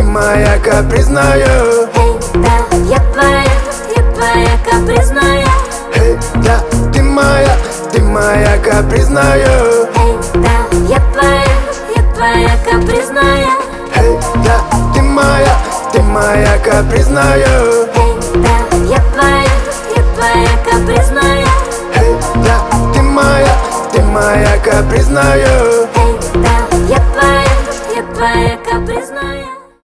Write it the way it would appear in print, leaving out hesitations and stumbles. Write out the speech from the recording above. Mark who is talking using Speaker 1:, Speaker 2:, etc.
Speaker 1: моя капризная.
Speaker 2: Эй, да, я твоя капризная.
Speaker 1: Эй, да, ты моя капризная.
Speaker 2: Эй, да, я твоя капризная.
Speaker 1: Эй, да, ты моя капризная.